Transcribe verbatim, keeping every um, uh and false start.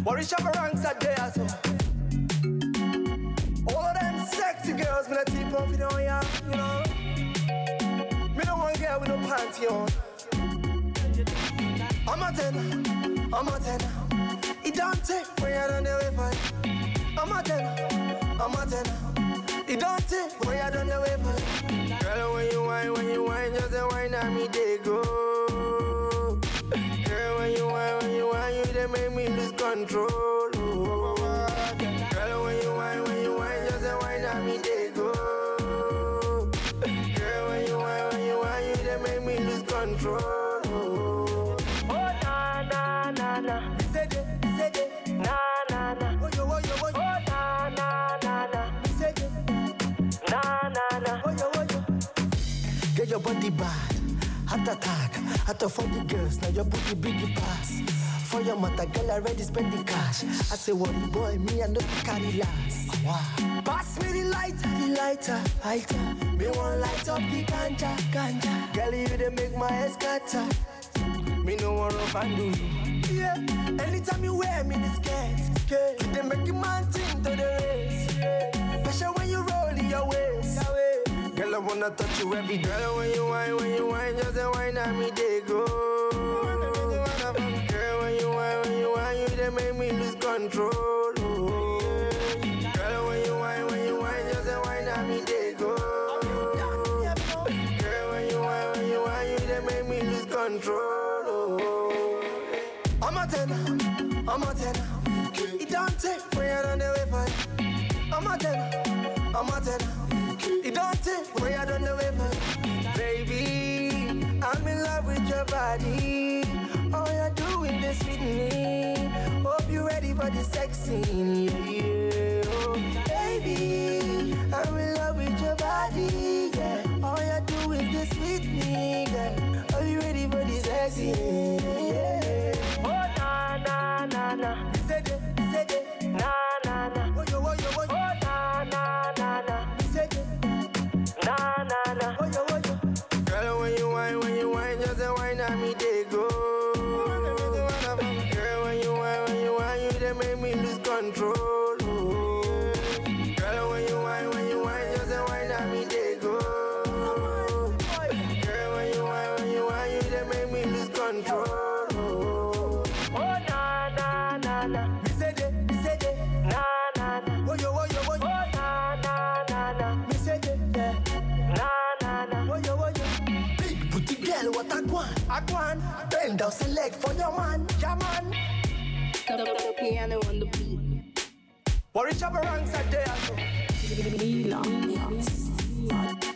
Worry chaperones are there, so all of them sexy girls, me not keep up with on ya, you know. Me don't want girl with no panty on. I'm a ten, I'm a ten. It don't take when you done the way for it. I'm a ten, I'm a ten. It don't take when you done the way for it. Girl, when you whine, when you whine, just a whine at me, they go. Girl, when you whine, when you whine, you they make me lose control. Oh. Girl, when you whine, when you whine, just a whine at me, they go. Girl, when you whine, when you whine, you they make me lose control. Oh, oh na na na na, say it, say it, na na na. Oh yo, oh yo, oh yo, oh na na na na, say it, na na na. Oh yo, oh yo. Get your body bad, heart attack, heart for the girls. Now your booty biggie pass. For your mother, girl already spend the cash. I say, worry boy, me and no carry last. Wow. Pass me the lighter, the lighter, lighter. Me want light up the ganja, ganja. Girl, you they make my head scatter. Me no want rough and do you. Yeah. Anytime you wear me the skirt, skirt. They make you man think to the race. Pressure when you roll in your waist. Girl, I wanna touch you every day. Girl, when you whine, when you whine, just a whine at me, they go. Girl, when you whine, when you whine, you they make me lose control. Oh. Girl, when you whine, when you whine, just a whine at me, they go. Girl, when you whine, when you whine, you they make me lose control. Oh. I'm a ten, I'm a ten. It don't take when you're on the way for it. I'm a ten, I'm a ten. It don't take when you're on the way for it. Baby, I'm in love with your body. All you're doing is with me. Hope you're ready for the sex scene, yeah, yeah. Oh, baby, I'm in love with your body, yeah. All you're doing is with me, yeah. Are you ready for the sex scene, yeah? Oh, na, na, na, na. Say it, say it. Na, na, na. Oh, yo, oh, yo, oh, yo. Oh, na, na, na, na. Say it. Na, na, na. Oh, yo, oh, yo. Girl, when you whine, when you whine, just a whine at me, they go. Girl, when you whine, when you whine, you they make me lose control. Oh. Girl, when you whine, when you whine, just a whine at me, they go. Girl, when you whine, when you whine, you they make me lose control. Oh, oh na na na na, me say it, me say it, na na na. Oh yo, oh yo, oh yo, oh na na na na, me say it, yeah, na na na. Oh yo, oh yo. Big booty girl, what I want, I want. Bend down, select for your man, your man. The, the, the piano on the beat. Worry chaperones are there, so. Relax.